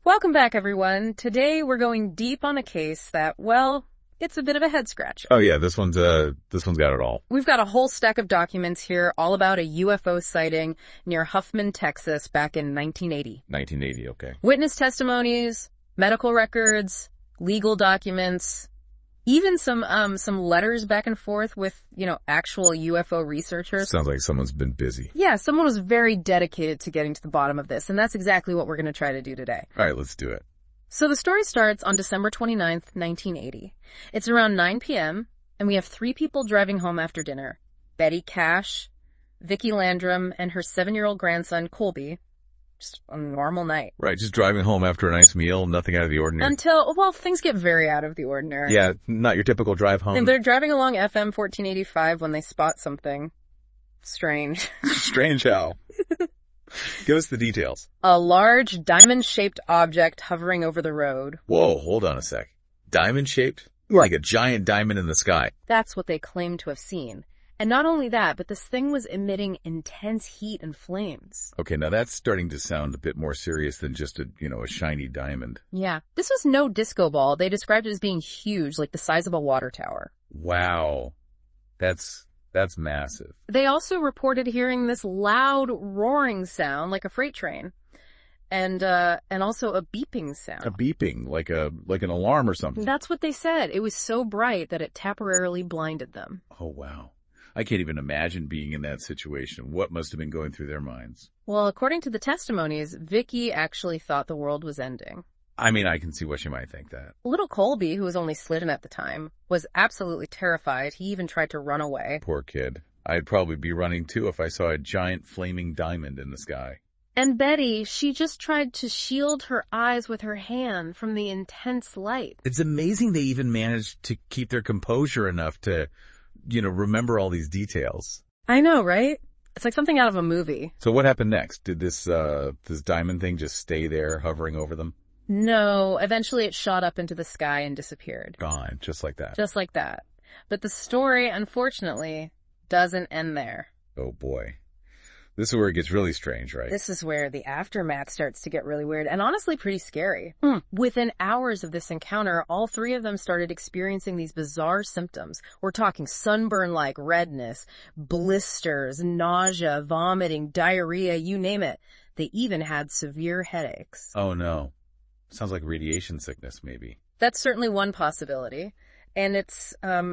Welcome back, everyone. Today we're going deep on a case that, well, it's a bit of a head scratcher. Oh yeah, this one's got it all. We've got a whole stack of documents here all about a UFO sighting near Huffman, Texas back in 1980. 1980, okay. Witness testimonies, medical records, legal documents, even some letters back and forth with, actual UFO researchers. Sounds like someone's been busy. Yeah, someone was very dedicated to getting to the bottom of this, and that's exactly what we're going to try to do today. All right, let's do it. So the story starts on December 29th, 1980. It's around 9 p.m., and we have 3 people driving home after dinner. Betty Cash, Vicki Landrum, and her 7-year-old grandson, Colby. Just a normal night. Right, just driving home after a nice meal, nothing out of the ordinary. Until, things get very out of the ordinary. Yeah, not your typical drive home. And they're driving along FM 1485 when they spot something strange. Strange how? Give us the details. A large diamond-shaped object hovering over the road. Whoa, hold on a sec. Diamond-shaped? Like a giant diamond in the sky. That's what they claim to have seen. And not only that, but this thing was emitting intense heat and flames. Okay, now that's starting to sound a bit more serious than just a shiny diamond. Yeah. This was no disco ball. They described it as being huge, like the size of a water tower. Wow. That's massive. They also reported hearing this loud roaring sound like a freight train. And also a beeping sound. A beeping, like an alarm or something. That's what they said. It was so bright that it temporarily blinded them. Oh, wow. I can't even imagine being in that situation. What must have been going through their minds? Well, according to the testimonies, Vicki actually thought the world was ending. I mean, I can see why she might think that. Little Colby, who was only slidden at the time, was absolutely terrified. He even tried to run away. Poor kid. I'd probably be running too if I saw a giant flaming diamond in the sky. And Betty, she just tried to shield her eyes with her hand from the intense light. It's amazing they even managed to keep their composure enough to, remember all these details. I know, right? It's like something out of a movie. So what happened next? Did this diamond thing just stay there hovering over them? No, eventually it shot up into the sky and disappeared. Gone, just like that. Just like that. But the story, unfortunately, doesn't end there. Oh boy. This is where it gets really strange, right? This is where the aftermath starts to get really weird and honestly pretty scary. Within hours of this encounter, all 3 of them started experiencing these bizarre symptoms. We're talking sunburn-like redness, blisters, nausea, vomiting, diarrhea, you name it. They even had severe headaches. Oh no. Sounds like radiation sickness, maybe. That's certainly one possibility. And it's,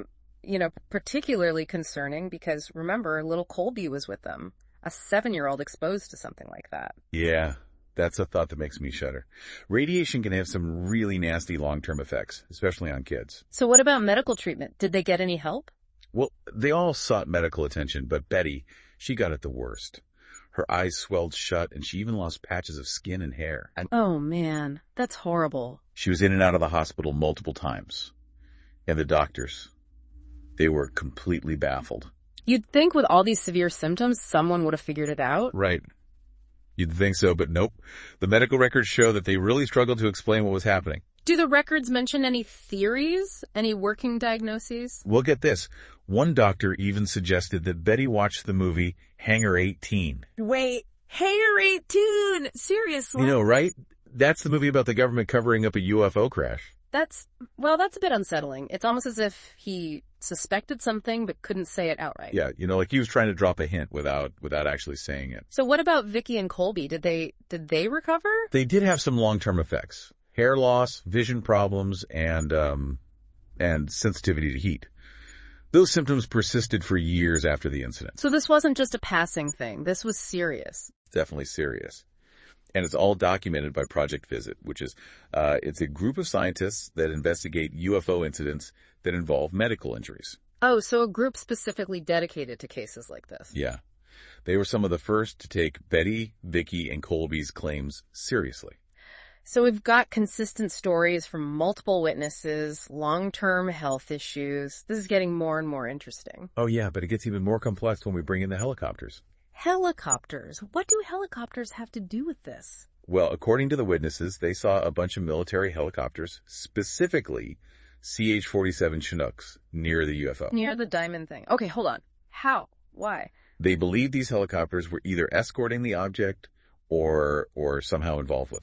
particularly concerning because, remember, little Colby was with them. A 7-year-old exposed to something like that. Yeah, that's a thought that makes me shudder. Radiation can have some really nasty long-term effects, especially on kids. So what about medical treatment? Did they get any help? Well, they all sought medical attention, but Betty, she got it the worst. Her eyes swelled shut, and she even lost patches of skin and hair. Oh, man, that's horrible. She was in and out of the hospital multiple times. And the doctors, they were completely baffled. You'd think with all these severe symptoms, someone would have figured it out. Right. You'd think so, but nope. The medical records show that they really struggled to explain what was happening. Do the records mention any theories? Any working diagnoses? We'll get this. One doctor even suggested that Betty watched the movie Hangar 18. Wait, Hangar 18? Seriously? Right? That's the movie about the government covering up a UFO crash. That's a bit unsettling. It's almost as if he suspected something but couldn't say it outright. Yeah, like he was trying to drop a hint without actually saying it. So what about Vicki and Colby? Did they recover? They did have some long-term effects. Hair loss, vision problems, and sensitivity to heat. Those symptoms persisted for years after the incident. So this wasn't just a passing thing. This was serious. Definitely serious. And it's all documented by Project Visit, which is, it's a group of scientists that investigate UFO incidents that involve medical injuries. Oh, so a group specifically dedicated to cases like this. Yeah. They were some of the first to take Betty, Vicki, and Colby's claims seriously. So we've got consistent stories from multiple witnesses, long-term health issues. This is getting more and more interesting. Oh yeah, but it gets even more complex when we bring in the helicopters. Helicopters? What do helicopters have to do with this? Well, according to the witnesses, they saw a bunch of military helicopters, specifically CH-47 Chinooks, near the UFO. Near the diamond thing. Okay, hold on. How? Why? They believe these helicopters were either escorting the object or somehow involved with it.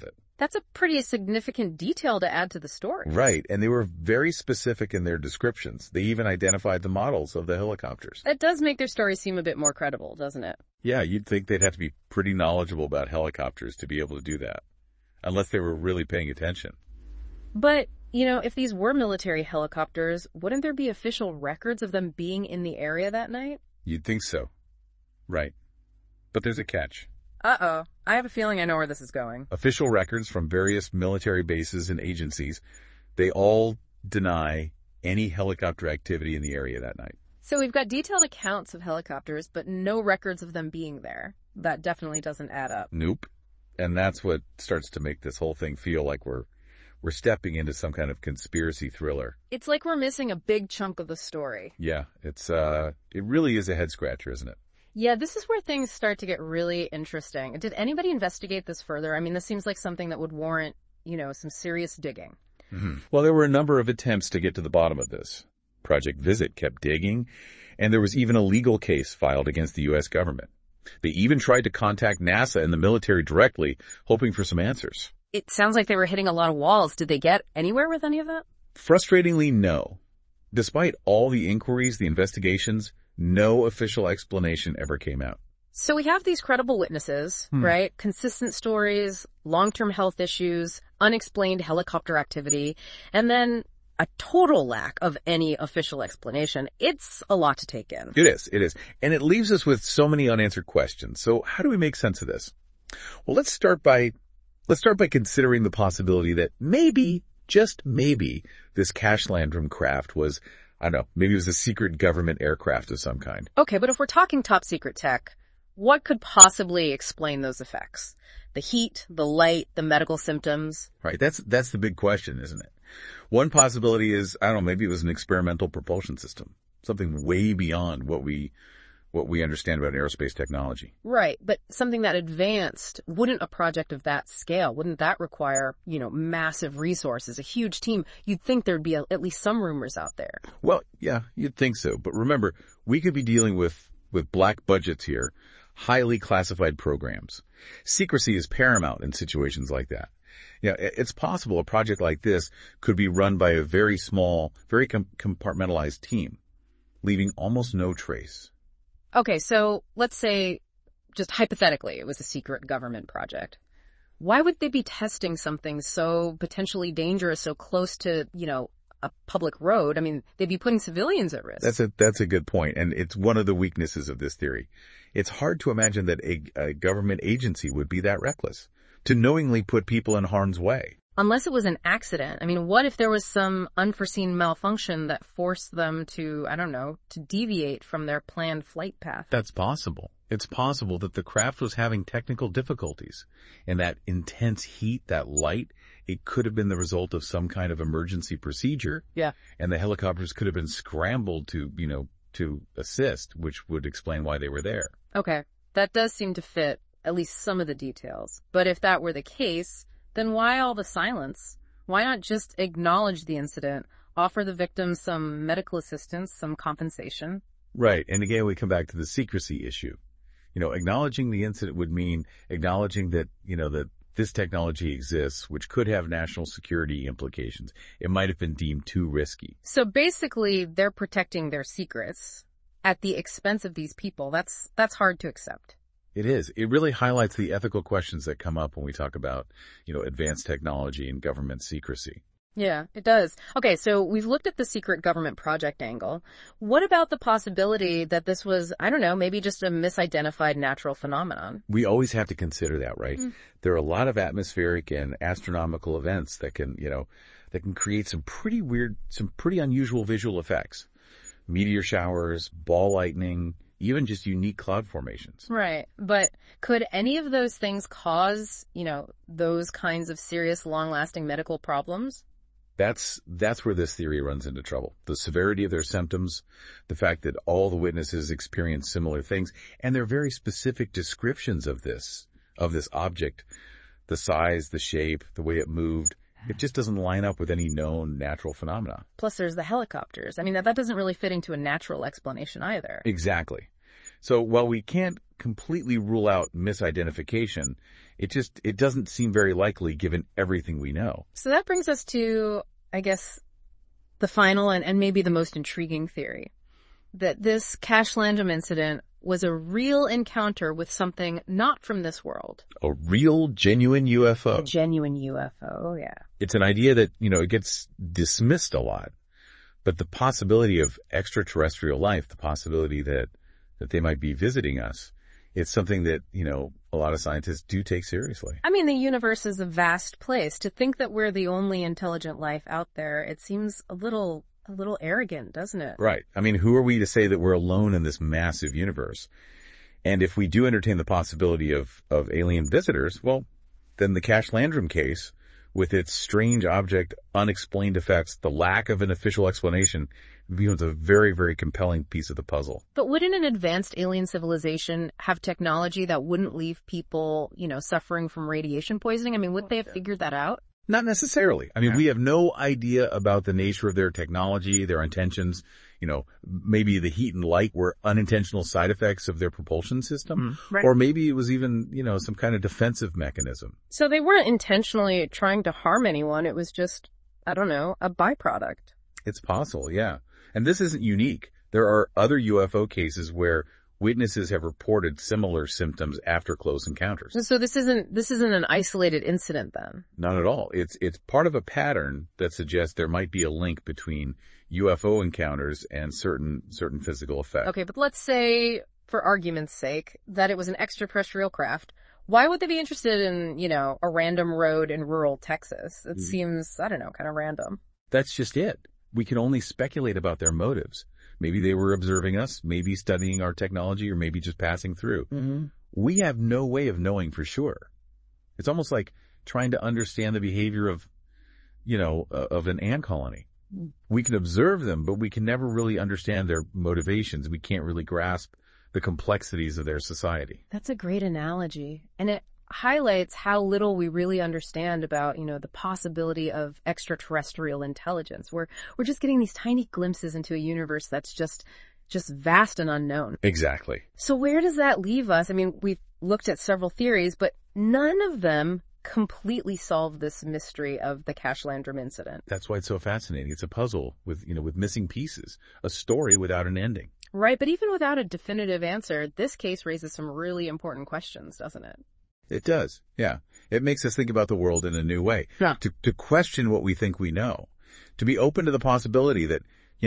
That's a pretty significant detail to add to the story. Right, and they were very specific in their descriptions. They even identified the models of the helicopters. That does make their story seem a bit more credible, doesn't it? Yeah, you'd think they'd have to be pretty knowledgeable about helicopters to be able to do that, unless they were really paying attention. But, if these were military helicopters, wouldn't there be official records of them being in the area that night? You'd think so. Right. But there's a catch. Uh-oh. I have a feeling I know where this is going. Official records from various military bases and agencies, they all deny any helicopter activity in the area that night. So we've got detailed accounts of helicopters, but no records of them being there. That definitely doesn't add up. Nope. And that's what starts to make this whole thing feel like we're stepping into some kind of conspiracy thriller. It's like we're missing a big chunk of the story. Yeah, it really is a head scratcher, isn't it? Yeah, this is where things start to get really interesting. Did anybody investigate this further? I mean, this seems like something that would warrant, some serious digging. Mm-hmm. Well, there were a number of attempts to get to the bottom of this. Project Visit kept digging, and there was even a legal case filed against the U.S. government. They even tried to contact NASA and the military directly, hoping for some answers. It sounds like they were hitting a lot of walls. Did they get anywhere with any of that? Frustratingly, no. Despite all the inquiries, the investigations, no official explanation ever came out. So we have these credible witnesses, right? Consistent stories, long-term health issues, unexplained helicopter activity, and then a total lack of any official explanation. It's a lot to take in. It is. And it leaves us with so many unanswered questions. So how do we make sense of this? Well, let's start by considering the possibility that maybe, just maybe, this Cash Landrum craft was, I don't know, maybe it was a secret government aircraft of some kind. Okay, but if we're talking top secret tech, what could possibly explain those effects? The heat, the light, the medical symptoms? Right, that's the big question, isn't it? One possibility is, I don't know, maybe it was an experimental propulsion system. Something way beyond what we understand about aerospace technology. Right, but something that advanced, wouldn't a project of that scale, wouldn't that require, massive resources, a huge team? You'd think there'd be at least some rumors out there. Well, yeah, you'd think so. But remember, we could be dealing with black budgets here, highly classified programs. Secrecy is paramount in situations like that. Yeah, it's possible a project like this could be run by a very small, very compartmentalized team, leaving almost no trace. Okay, so let's say, just hypothetically, it was a secret government project. Why would they be testing something so potentially dangerous, so close to, a public road? I mean, they'd be putting civilians at risk. That's a good point, and it's one of the weaknesses of this theory. It's hard to imagine that a government agency would be that reckless, to knowingly put people in harm's way. Unless it was an accident. I mean, what if there was some unforeseen malfunction that forced them to, to deviate from their planned flight path? That's possible. It's possible that the craft was having technical difficulties, and that intense heat, that light, it could have been the result of some kind of emergency procedure. Yeah. And the helicopters could have been scrambled to assist, which would explain why they were there. Okay. That does seem to fit at least some of the details. But if that were the case, then why all the silence? Why not just acknowledge the incident, offer the victims some medical assistance, some compensation? Right. And again, we come back to the secrecy issue. Acknowledging the incident would mean acknowledging that, that this technology exists, which could have national security implications. It might have been deemed too risky. So basically, they're protecting their secrets at the expense of these people. That's hard to accept. It is. It really highlights the ethical questions that come up when we talk about, advanced technology and government secrecy. Yeah, it does. Okay, so we've looked at the secret government project angle. What about the possibility that this was, maybe just a misidentified natural phenomenon? We always have to consider that, right? There are a lot of atmospheric and astronomical events that can create some pretty weird, some pretty unusual visual effects. Meteor showers, ball lightning, even just unique cloud formations. Right. But could any of those things cause, those kinds of serious, long-lasting medical problems? That's where this theory runs into trouble. The severity of their symptoms, the fact that all the witnesses experienced similar things, and their very specific descriptions of this object, the size, the shape, the way it moved, it just doesn't line up with any known natural phenomena. Plus there's the helicopters. I mean, that doesn't really fit into a natural explanation either. Exactly. So while we can't completely rule out misidentification, It doesn't seem very likely given everything we know. So that brings us to, I guess, the final and maybe the most intriguing theory, that this Cash Landrum incident was a real encounter with something not from this world. A real, genuine UFO. A genuine UFO, yeah. It's an idea that, it gets dismissed a lot. But the possibility of extraterrestrial life, the possibility that they might be visiting us, it's something that, a lot of scientists do take seriously. I mean, the universe is a vast place. To think that we're the only intelligent life out there, it seems a little arrogant, doesn't it? Right. I mean, who are we to say that we're alone in this massive universe? And if we do entertain the possibility of alien visitors, well, then the Cash Landrum case, with its strange object, unexplained effects, the lack of an official explanation, becomes a very, very compelling piece of the puzzle. But wouldn't an advanced alien civilization have technology that wouldn't leave people, suffering from radiation poisoning? I mean, would they have figured that out? Not necessarily. I mean, we have no idea about the nature of their technology, their intentions. Maybe the heat and light were unintentional side effects of their propulsion system. Right. Or maybe it was even, some kind of defensive mechanism. So they weren't intentionally trying to harm anyone. It was just, I don't know, a byproduct. It's possible, yeah. And this isn't unique. There are other UFO cases where witnesses have reported similar symptoms after close encounters. So this isn't an isolated incident then? Not at all. It's part of a pattern that suggests there might be a link between UFO encounters and certain physical effects. Okay, but let's say, for argument's sake, that it was an extraterrestrial craft. Why would they be interested in, a random road in rural Texas? It seems, I don't know, kind of random. That's just it. We can only speculate about their motives. Maybe they were observing us, maybe studying our technology, or maybe just passing through. Mm-hmm. We have no way of knowing for sure. It's almost like trying to understand the behavior of an ant colony. We can observe them, but we can never really understand their motivations. We can't really grasp the complexities of their society. That's a great analogy. And it highlights how little we really understand about, the possibility of extraterrestrial intelligence. We're just getting these tiny glimpses into a universe that's just vast and unknown. Exactly. So where does that leave us? I mean, we've looked at several theories, but none of them completely solve this mystery of the Cash Landrum incident. That's why it's so fascinating. It's a puzzle with missing pieces, a story without an ending. Right, but even without a definitive answer, this case raises some really important questions, doesn't it? It does, yeah. It makes us think about the world in a new way. Yeah. To question what we think we know. To be open to the possibility that,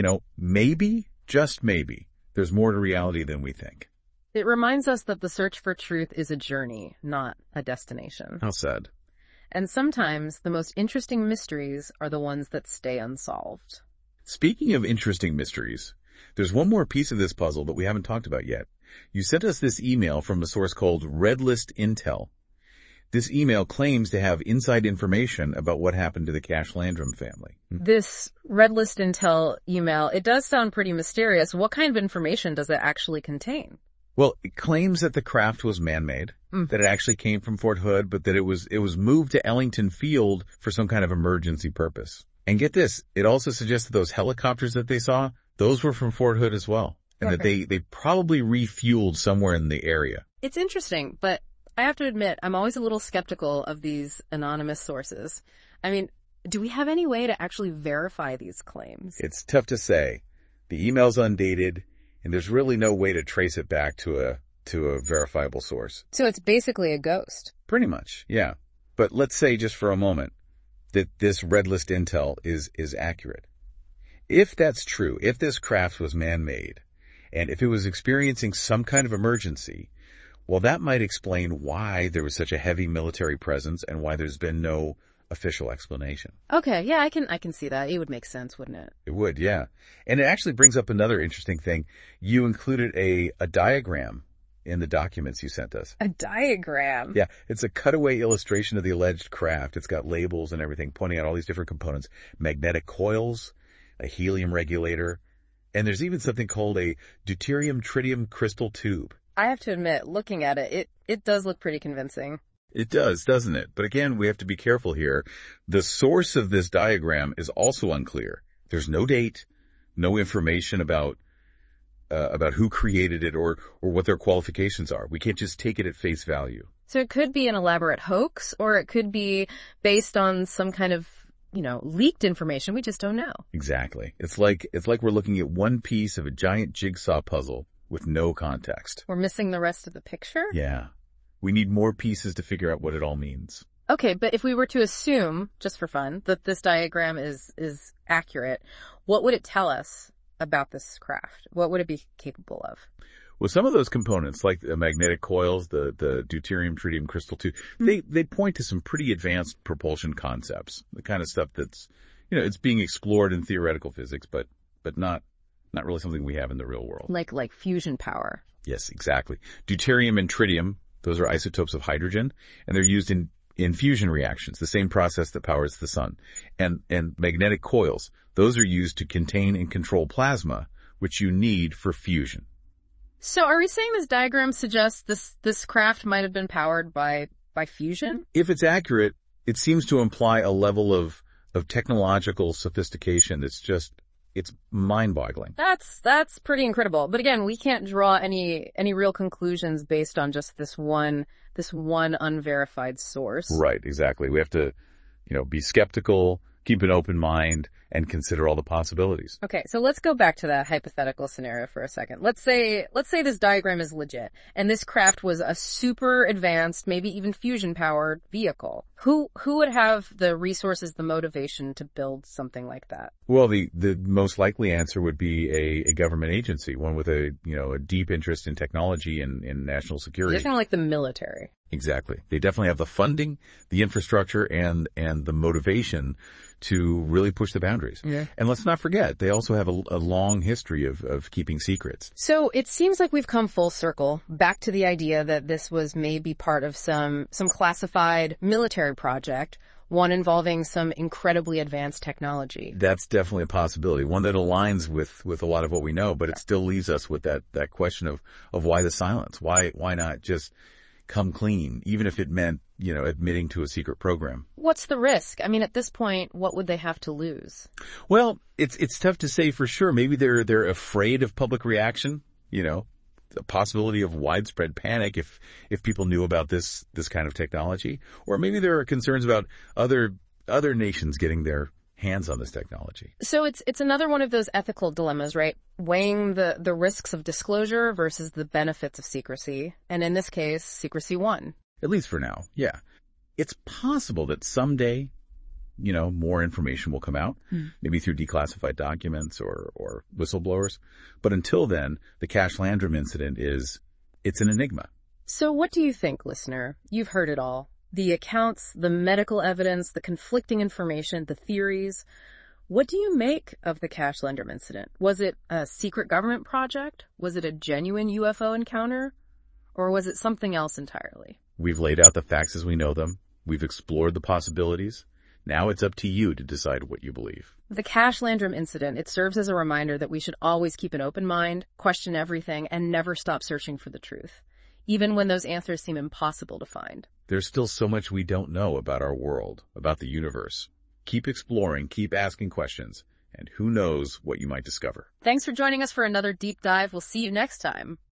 maybe, just maybe, there's more to reality than we think. It reminds us that the search for truth is a journey, not a destination. How sad. And sometimes the most interesting mysteries are the ones that stay unsolved. Speaking of interesting mysteries, there's one more piece of this puzzle that we haven't talked about yet. You sent us this email from a source called Red List Intel. This email claims to have inside information about what happened to the Cash Landrum family. This Red List Intel email, it does sound pretty mysterious. What kind of information does it actually contain? Well, it claims that the craft was man-made, that it actually came from Fort Hood, but that it was moved to Ellington Field for some kind of emergency purpose. And get this, it also suggests that those helicopters that they saw, those were from Fort Hood as well. And that they probably refueled somewhere in the area. It's interesting, but I have to admit, I'm always a little skeptical of these anonymous sources. I mean, do we have any way to actually verify these claims? It's tough to say. The email's undated, and there's really no way to trace it back to a verifiable source. So it's basically a ghost. Pretty much, yeah. But let's say just for a moment that this Red List Intel is accurate. If that's true, if this craft was man-made, and if it was experiencing some kind of emergency, well, that might explain why there was such a heavy military presence and why there's been no official explanation. Okay, yeah, I can see that. It would make sense, wouldn't it? It would, yeah. And it actually brings up another interesting thing. You included a diagram in the documents you sent us. A diagram? Yeah, it's a cutaway illustration of the alleged craft. It's got labels and everything pointing out all these different components. Magnetic coils, a helium regulator, and there's even something called a deuterium-tritium crystal tube. I have to admit, looking at it, it does look pretty convincing. It does, doesn't it? But again, we have to be careful here. The source of this diagram is also unclear. There's no date, no information about who created it or what their qualifications are. We can't just take it at face value. So it could be an elaborate hoax, or it could be based on some kind of, leaked information. We just don't know. Exactly. It's like we're looking at one piece of a giant jigsaw puzzle with no context. We're missing the rest of the picture? Yeah. We need more pieces to figure out what it all means. Okay, but if we were to assume, just for fun, that this diagram is accurate, what would it tell us about this craft? What would it be capable of? Well, some of those components, like the magnetic coils, the deuterium, tritium crystal 2, they point to some pretty advanced propulsion concepts. The kind of stuff that's, it's being explored in theoretical physics, but not really something we have in the real world. Like fusion power. Yes, exactly. Deuterium and tritium, those are isotopes of hydrogen, and they're used in fusion reactions, the same process that powers the sun. And magnetic coils, those are used to contain and control plasma, which you need for fusion. So are we saying this diagram suggests this craft might have been powered by fusion? If it's accurate, it seems to imply a level of technological sophistication it's mind-boggling. That's pretty incredible. But again, we can't draw any real conclusions based on just this one unverified source. Right, exactly. We have to, be skeptical, keep an open mind, and consider all the possibilities. Okay, so let's go back to that hypothetical scenario for a second. Let's say this diagram is legit, and this craft was a super advanced, maybe even fusion-powered vehicle. Who would have the resources, the motivation to build something like that? Well, the most likely answer would be a government agency, one with a deep interest in technology and in national security. It's kind of like the military. Exactly. They definitely have the funding, the infrastructure, and the motivation to really push the boundaries. Yeah. And let's not forget, they also have a long history of keeping secrets. So it seems like we've come full circle back to the idea that this was maybe part of some classified military project, one involving some incredibly advanced technology. That's definitely a possibility, one that aligns with a lot of what we know, but it still leaves us with that question of why the silence? Why not just come clean, even if it meant, admitting to a secret program? What's the risk? I mean, at this point, what would they have to lose? Well, it's tough to say for sure. Maybe they're afraid of public reaction, the possibility of widespread panic if people knew about this kind of technology. Or maybe there are concerns about other nations getting their hands on this technology. So it's another one of those ethical dilemmas, right? Weighing the risks of disclosure versus the benefits of secrecy. And in this case, secrecy won. At least for now, yeah. It's possible that someday, more information will come out, maybe through declassified documents or whistleblowers. But until then, the Cash Landrum incident it's an enigma. So what do you think, listener? You've heard it all. The accounts, the medical evidence, the conflicting information, the theories. What do you make of the Cash Landrum incident? Was it a secret government project? Was it a genuine UFO encounter? Or was it something else entirely? We've laid out the facts as we know them. We've explored the possibilities. Now it's up to you to decide what you believe. The Cash Landrum incident, it serves as a reminder that we should always keep an open mind, question everything, and never stop searching for the truth, even when those answers seem impossible to find. There's still so much we don't know about our world, about the universe. Keep exploring, keep asking questions, and who knows what you might discover. Thanks for joining us for another deep dive. We'll see you next time.